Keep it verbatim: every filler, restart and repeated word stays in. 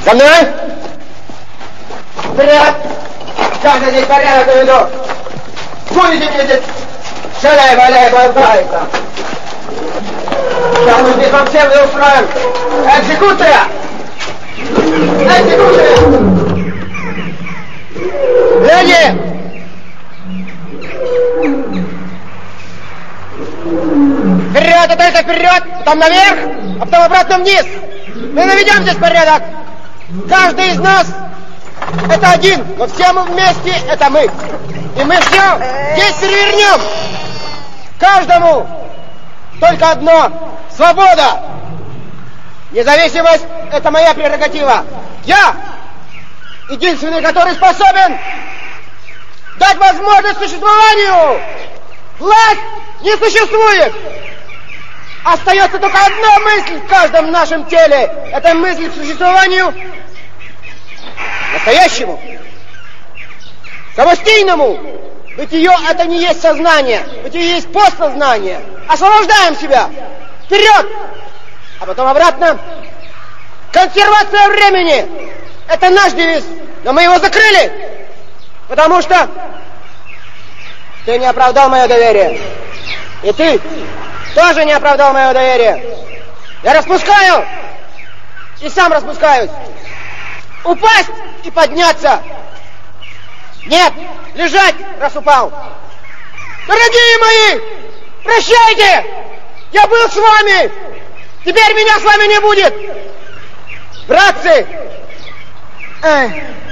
За мной! Вперед! Сейчас я здесь порядок доведу! Будете мне здесь шаляй-валяй болтается! Сейчас мы здесь вам всем устроим! Экзекуция! Экзекуция! Леди! Вперед, это это вперед! Потом наверх, а потом обратно вниз! Мы наведем здесь порядок! Каждый из нас это один, но все мы вместе это мы. И мы все здесь перевернем. Каждому только одно — свобода. Независимость — это моя прерогатива. Я единственный, который способен дать возможность существованию. Власть не существует. Остается только одна мысль в каждом нашем теле. Это мысль к существованию настоящему, самостийному. Бытие — это не есть сознание, бытие есть постсознание. Освобождаем себя. Вперед! А потом обратно. Консервация времени — это наш девиз, но мы его закрыли, потому что ты не оправдал мое доверие. И ты тоже не оправдал мое доверие. Я распускаю и сам распускаюсь. Упасть и подняться. Нет, лежать, раз упал. Дорогие мои, прощайте! Я был с вами. Теперь меня с вами не будет. Братцы! Эх.